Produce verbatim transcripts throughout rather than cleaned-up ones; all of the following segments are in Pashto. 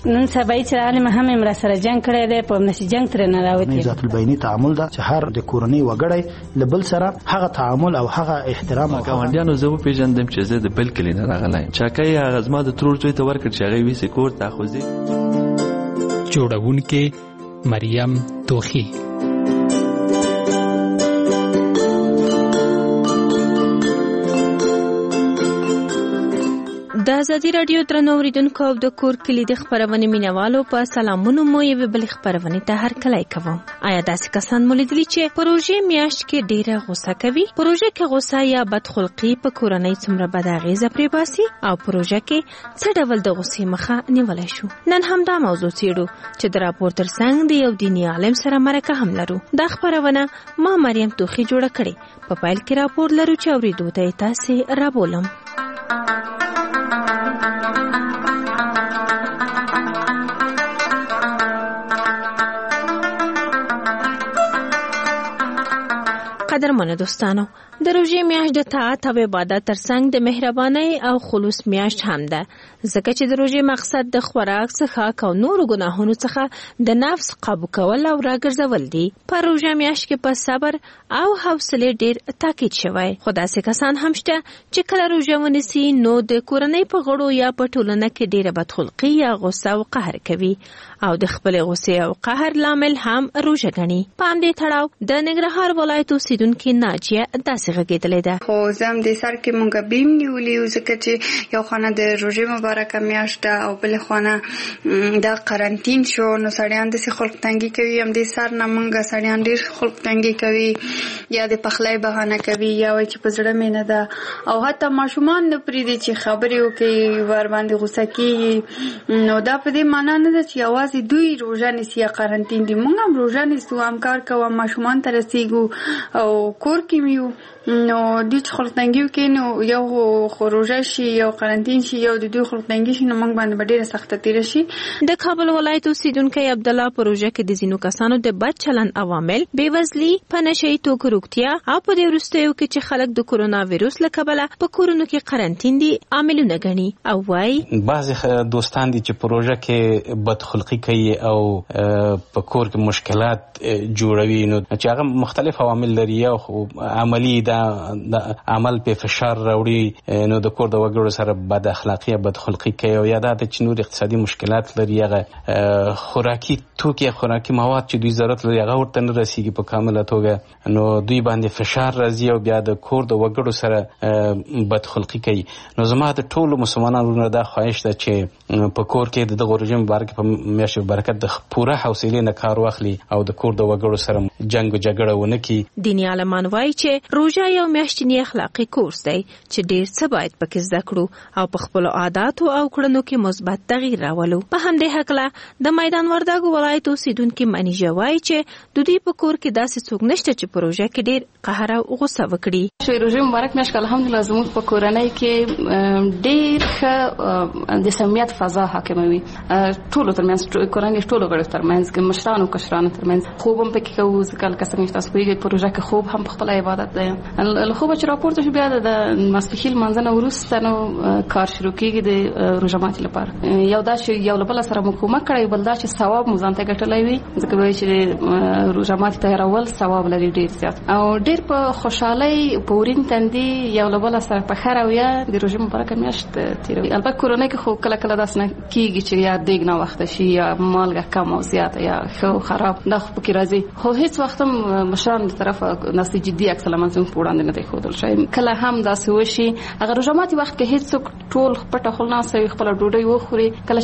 نن سبا چې عالم هم امر سره جنگ کړی دی په نشي جنگ تر نه راوتی. ذات البینی تعامل دا چې هر د کورنۍ وګړی لبل سره هغه تعامل او هغه احترام او ګاونډیانو زه پیژندم چې زه د بل کلی نه راغلی چاکای هغه زما د ترور زوی ته ورکړ چې هغه ویسې کور ته خوځي. جوړونکې مریم توخی. د ازادي رادیو درنو اوریدونکو او د کور کلي د خبرونې مینوالو په سلامونو مو یو بل خبرونه ته هر کله کوم. آیا داسې کسان مولیدلی چې پروژې میاشت کې ډیره غوسه کوي؟ پروژې کې غوسه یا بدخلقي په کورنۍ څومره بد اغیزه پرې باسي او پروژې کې څه ډول د غوسې مخه نیولای شو؟ نن هم دا موضوع څیړو چې د راپور ترڅنګ د یو دیني عالم سره مرکه هم لرو. دا خبرونه ما مریم توخی جوړه کړې. په پایل کې راپور لرو چې اوریدو ته تاسو رابولم. قدرمنو دوستانو، د روژې میاشت د طاعت او عبادت ترڅنګ د مهربانۍ او خلوص میاشت هم ده، ځکه چې د روژې مقصد د خوراک، څښاک او نورو ګناهونو څخه د نفس قابو کول او راګرځول دي. په روژه میاشت کې په صبر او حوصله ډیر تاکید شوی. خو داسې کسان هم شته چې کله روژه ونیسي نو د کورنۍ په غړو یا په ټولنه کې ډیره بدخلقي یا غوسه او قهر کوي او د خپل غوسې او قهر لامل هم روژه ګڼي. په همدې تړاو د ننګرهار ولایت اوسیدونکې ناجیه داسې غږېدلې ده. خو زم د سر کې مونږ بیم نیولې او ځکه چې یو خانه د روژې مبارکه میاشت او بل خانه د قرنټین شو نو سړیان د خلق تنګي کوي. هم د سر نه مونږ سړیان ډیر خلق تنګي کوي یا د پخلای بهانه کوي یا وایي چې په زړه مې نه ده او حتی ماشومان نه پریږدي چې خبرې وکړي ور باندې غوسه کیږي. نو دا په دې معنی نه ده چې یوازې دوی روژه نیسي یا قرنټین دي. مونږ هم روژه نیسو، هم کار کوو، ماشومان ته رسیږو او کور کې میو. نو دوی چې خلق تنګي وکړي نو یو خو روژه شي یو قرنټین شي یو د دوی خلق تنګي شي نو موږ باندې ډیره سخته تیره شي. د کابل ولایت اوسیدونکی عبدالله په روژه کې د ځینو کسانو د بد چلند عوامل بېوزلي، په نشه یي توکو روغتیا او په دې وروستیو کې چې خلک د کورونا ویروس له کبله په کورونو کې قرنټین دي عاملونه ګڼي او وایي بعضې دوستان دي چې په روژه کې بدخلقي کوي او په کور کې مشکلات جوړوي نو چې هغه مختلف عوامل لري. او عملی دا د عمل په فشار راوړي نو د کور د وګړو سره بد اخلاقی یا بد خلقی کوي او یا د چې نور اقتصادي مشکلات لري. هغه خوراکي توکي خوراکي مواد چې دوی ضرورت لري هغه ورته نه رسیږي په کامله توګه نو دوی باندې فشار راځي او بیا د کور د وګړو سره بد خلقی کوي. نو زما د ټولو مسلمانانو دا خواهش ده چې په کور کې د روژې مبارک په میاشت برکت د پوره حوصله نه کار واخلي او د کور د وګړو سره جنگ او جګړه ونه کړي. دیني عالمان وایي چې روژه یو میاشتنی اخلاقی کورس دی چې ډیر څه باید پکې زده کړو او په خپل عاداتو او کړنو کې مثبت تغییر راولو. په همدې هکله د میدان وردګو ولایت اوسیدونکي منیجه وایي چې د دوی په کور کې داسې څوک نشته چې په روژه کې ډیر قهر او غوسه وکړي. شوی روژه مبارک میاشت الحمدلله زموږ په کورنۍ کې ډیر ښه د سمیت فضا حاکمه وي. ټولو ترمنځ کورنۍ ټولو غړو ترمنځ کې مشرانو کشرانو ترمنځ خوب هم پکې کوو ځکه لکه څنګه تاسو پوهیږئ په روژه کې خوب هم په خپل عبادت دی. له خوبه چې راپورته شو بیا د ماسپښین لمانځنه وروسته نو کار شروع کېږي د روژه ماتي لپاره. یو دا چې یو له بله سره مو کومک کړی بل دا چې ثواب مو ځان ته ګټلی وي ځکه وایي چې روژه ماتي تیارول ثواب لري ډېر زیات او ډېر په خوشحالۍ په ورین تندي یو له بله سره په ښه رویه د روژې مبارکه میاشت تېروي. البته کورنۍ کې خو کله کله داسې نه کېږي چې یا دیګ ناوخته شي یا مالګه کم او زیاته یا ښه خراب دا خو پکې راځي. خو هېڅ وخت هم مشرانو د طرفه داسې جدي عکس العمل زموږ په وړاندې نه دی ښودل شوی. کله هم داسې وشي هغه روژه ماتي وخت کې هېڅوک ټول پټه خوله ناسته وي خپله ډوډۍ وخوري. کله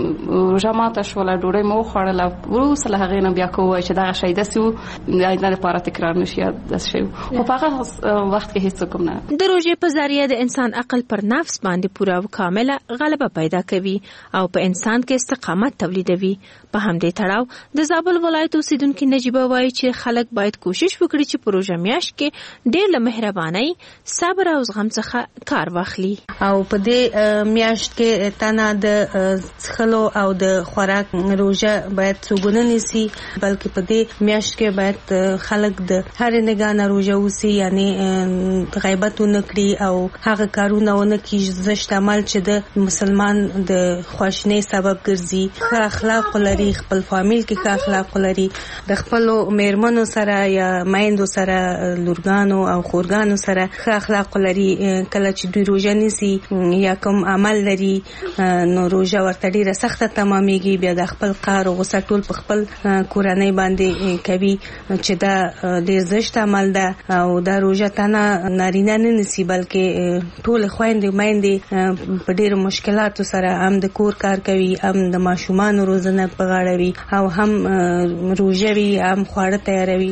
چې روژه ماته شوله ډوډۍ مو وخوړله وروسته له هغې نه بیا که ووایي چې دغه شی داسې و د آینده لپاره تکرار نه شي یا داسې شی و خو په هغه وخت کې هېڅوک هم نه. د روژې په ذریعه د انسان عقل پر نفس باندې پوره او کامله غلبه پیدا کوي او په انسان کې استقامت تولیدوي. په همدې تړاو د زابل ولایت اوسیدونکي نجیبه وایي چې خلک باید کوشش وکړي چې په روژه میاشت کې ډېر له مهربانۍ صبر او زغم څخه کار واخلي. او په دې میاشت کې تنه د څښلو او د خوراک روژه باید څوګونه نیسي، بلکې په دې میاشت کې باید خلک د هر نگاه نه روژه وسی، یعنی غیبت ونه کړي او هغه کارونه ونه کړي زشت عمل چې د مسلمان د خواشنۍ سبب ګرځي. ښه اخلاق لري، خپل فامیل کې ښه اخلاق لري، د خپلو میرمنو سره یا میندو سره، لورګانو او خورګانو سره ښه اخلاق لري. کله چې دوی روژه نیسي یا کوم عمل لري نو روژه ورته ډیره سخته تمامیږي، بیا د خپل قهر او غصه ټول په خپل کورنۍ باندې کوي چې دا ډیر زشت عمل ده. او دا روژه تنه نارینه نه نیسي بلکې ټول خويندې میندې په ډیرو مشکلاتو سره هم د کور کار کوي، هم د ماشومان روزنه په غاړه وي، او هم روژه وي، هم خواړه تیاروي.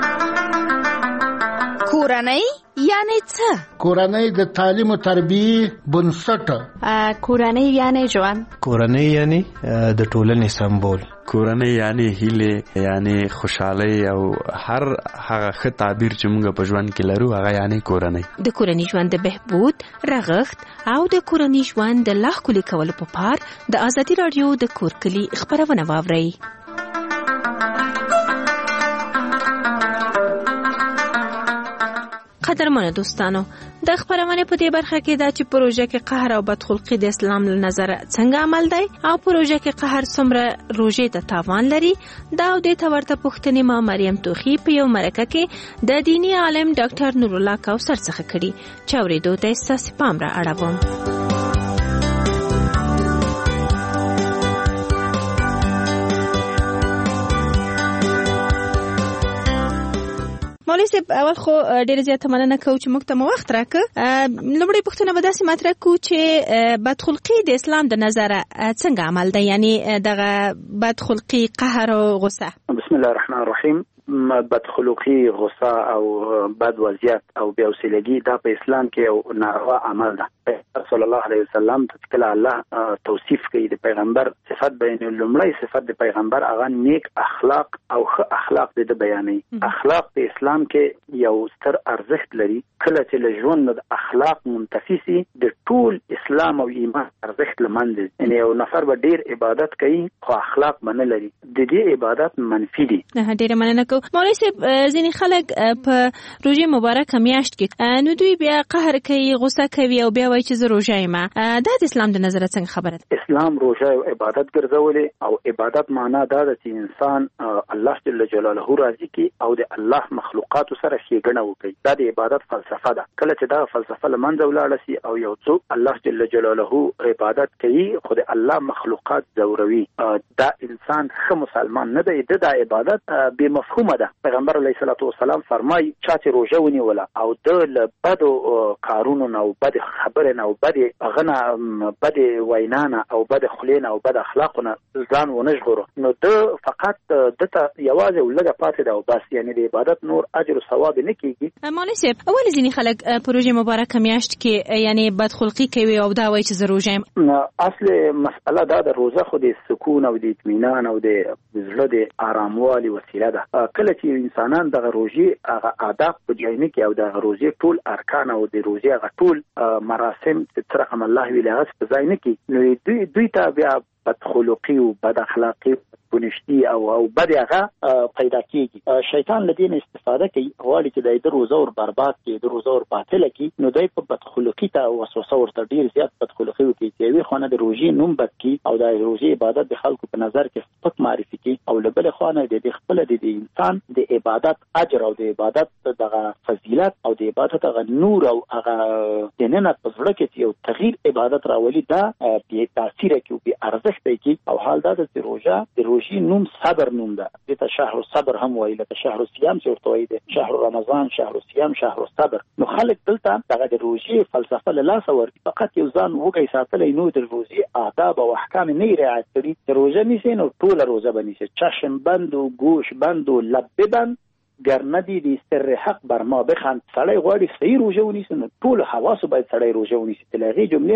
کورنۍ یعنی څه؟ کورنۍ د تعلیم او تربیه بنسټ. کورنۍ یعنی ژوند. کورنۍ یعنی د ټولنې سمبول. کورنۍ یعنی هیله، یعنی خوشحالي او هر هغه ښه تعبیر چې موږ په ژوند کې لرو هغه یعنی کورنۍ. د کورنۍ ژوند د بهبود، رغښت او د کورنۍ ژوند د لا ښکلي کولو په پار د ازادي راډیو د کور کلي خبرونه واورئ. قدرمنو دوستانو، د خبرونه په دې برخه کې دا چې پروژه کې قهر او بدخلقي د اسلام له نظر څنګه عمل دی او پروژه کې قهر څومره روژې ته تاوان لري، دا او د تورته پوښتنې ما مریم توخی په یو مرکه کې د دینی عالم ډاکټر نور الله کوثر څخه کړي چې اورېدو ته ستاسو پام را اړوم. مولوي صاحب، اول خو ډېر زیاته مننه کوو چې موږ ته مو وخت راکړ. لومړی پوښتنه به داسې مطرح کړو چې بدخلقي د اسلام د نظره څنګه عمل دی، یعنی دغه بدخلقي قهر او غصه. بسم الله الرحمن الرحیم. بدخلقي، غصه او بد وضعیت او بې حوصلګي دا په اسلام کې یو ناروا عمل ده. صلی الله علیه وسلم ته کله الله توصیف کوي د پیغمبر صفات بیانوي، لومړی صفات د پیغمبر هغه نیک اخلاق او ښه اخلاق د بیانوي. اخلاق په اسلام کې یو ستر ارزښت لري. کله چې له ژوند د اخلاق منتفي سي د ټول اسلام او ایمان ارزښت له منځه ځي. یعنې یو نفر به ډیر عبادت کوي خو اخلاق به نه لري، د دې عبادت منفي دي. ډیره مننه کوم. مولوي صاحب، ځینې خلک په روژې مبارکه میاشت کې نو دوی بیا قهر کوي، غصه کوي او بیا وایي چې زه روژه یم. دا د اسلام د نظره څنګه خبره ده؟ اسلام روژه یو عبادت ګرځولې او عبادت معنا دا ده چې انسان الله جل جلاله راضي کړي او د الله مخلوقاتو سره ښېګڼه وکړي. دا د عبادت فلسفه ده. کله چې دا فلسفه له منځه ولاړه سي او یو څوک الله جل جلاله عبادت کوي خو د الله مخلوقات ځوروي، دا انسان ښه مسلمان نه دی. د دا عبادت بې مفهوم ده. پیغمبر علیه الصلاۃ والسلام فرمایي چا چې روژه ونیوله او د له بدو کارونو نه او بد خبرې نه او بد غنه بد وینا نه او بد خولې نه او بد اخلاقو نه ځان ونه ژغورو، نو د فقط دته یوازې ولګه پاتې ده او بس، یعنی د عبادت نور اجر او ثواب نه کیږي. مولوي صاحب، ولې ځینې خلک په روژې مبارکه میاشت کې یعنی بدخلقي کوي او دا وایي چې زه روژه یم؟ اصل مسئله دا د روژه خو د سکون او د اطمینان او د زړه د آراموالي وسیله ده. کله چې انسانان دغه روژې هغه آداب په ځای کې او دغه روژې ټول ارکان او د روژې هغه ټول مراسم چې رقم الله ویل هغه په ځای نه کې، نو دوی دوی ته بیا بدخلقي او بد اخلاقي بنشتي او او بد هغه پیدا کیږي. شیطان له دې استفاده کوي، غواړي چې د روزه ور برباد کړي، د روزه ور باطل کړي، نو دوی په بدخلقي ته وسوسه ورته ډیر زیات بدخلقي کوي چې وی خونه د روزې نوم بد کړي او د روزې عبادت د خلکو په نظر کې سپک معرفي کوي، او له بل خونه د خپل د انسان د عبادت اجر او د عبادت دغه فضیلت او د عبادت هغه نور او هغه دننه په زړه کې یو تغییر عبادت راولي، دا به تاثیر کوي، به ارزښت کوي. او حال دا د روزه د روزې نوم صبر نوم ده. دته شهر صبر هم وایي، لکه شهر صيام چې ورته وایي، شهر رمضان، شهر صيام، شهر صبر. نو خلک دلته دغه د روزې فلسفه له لاسه ورکړي، فقط یو ځان وګي ساتلې، نو د روزې آداب او احکام نه رعایت کړي. روزه نیسي نو ټول روزه بنیسي، چشم بند او گوش بند او لب بند، گر ندی دی سر حق بر ما بخند. سړی غواړي صحیح روزه ونیسي نو ټول حواسو باید سړی روزه ونیسي. تلغي جملې نه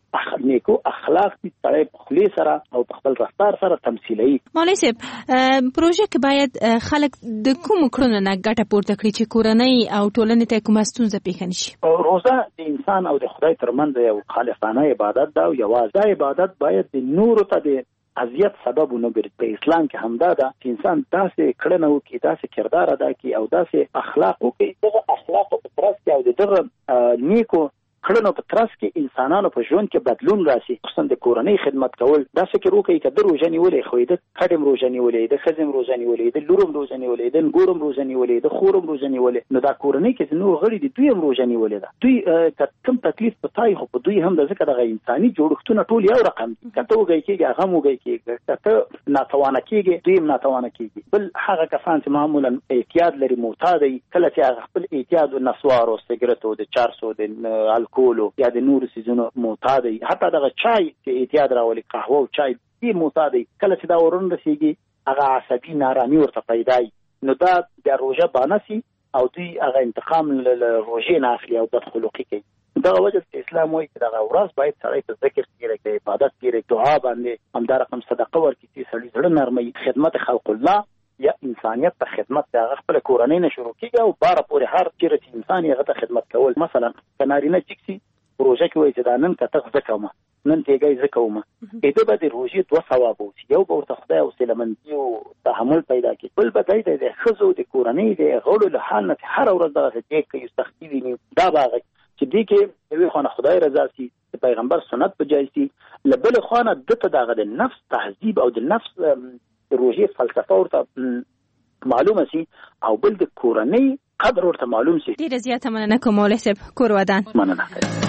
نیکو اخلاق دي سړی په خلی سره او په خپل رفتار سره تمثیلوي. مولوي صاحب پروژه کې باید خلک د کوم کړنو نه ګټه پورته کړي چې کورنۍ او ټولنې ته کومه ستونزه پیښ نشي؟ روزه د انسان او د خدای ترمنځ یو خالصانه عبادت ده او یوازې عبادت باید د نورو ته د اذیت سبب نه ګرځي. په اسلام کې همدا ده چې انسان داسې کړنه وکړي، داسې کردار ادا کړي او داسې اخلاق وکړي. دغه اخلاق په ترڅ کې او د دغه نیکو کړنو په ترڅ کې انسانانو په ژوند کې بدلون راشي. خصوصا د کورنۍ خدمت کول دا فکر وکړي چې د روزه نیولې خو د کډم روزه نیولې د خزم روزه نیولې د لورم روزه نیولې د ګورم روزه نیولې د خورم روزه نیولې نو دا کورنۍ کې نور غړي د دوی هم روزه نیولې ده. دوی کم تکلیف پتاي خو په دوی هم د ذکر د انساني جوړښتونو ټول یو رقم کته وګي کېږي هغه موږي کېږي کته ناتوانه کېږي دوی هم ناتوانه کېږي. بل هغه کسان چې معمولا اعتیاد لري معتاد کله چې هغه خپل اعتیاد او نسوار او سیګریټ او د چارسو د الکول یا د نور سيزونو معتاد دي، حتی دغه چای چې اعتیاد راولي قهوه او چای دې معتاد دي. کله چې دا ورن رسیږي هغه عصبي نارامي ورته پیدا وي نو دا د روزه بانسي او دوی هغه انتقام له روزې نه اخلي او بد خلقي کوي. دغه وجه چې اسلام وایي چې دغه ورځ باید سړی په ذکر کې راځي، عبادت کې راځي، دعا باندې همدا رقم صدقه ورکړي چې سړی زړه نرمي، خدمت خلق الله یا انسانیت ته خدمت د هغه خپل کورنۍ نه شروع کیږي او بار پورې هر چیرې چې انسان یې هغه ته خدمت کول. مثلا کنارینه چکسي روزه کې وایي چې دا نن کته زکومه نن تیګای زکومه اته به د روزي دوه ثواب وي، یو به ورته خدای او سلامتی او تحمل پیدا کړي، بل به دای د خزو د کورنۍ د غړو له حال نه هر ورځ دغه چې کوي سختي وي دا باغ چې دې کې یوه خانه خدای رضا سي د پیغمبر سنت په جای سي لبل خانه دته دغه د نفس تهذیب او د نفس روزي فلسفه ورته معلومه سي او بل د کورنۍ قدر ورته معلوم سي. ډیره زیاته مننه کوم مولوي صاحب. کور ودان. مننه.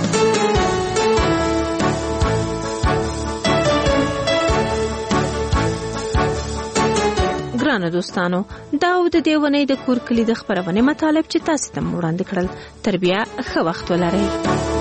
ګرانو دوستانو دا و د دې ونې د کور کلی د خبرونه مطالب چې تاسو ته وړاندې کړل. تربیه ښه وخت ولرئ.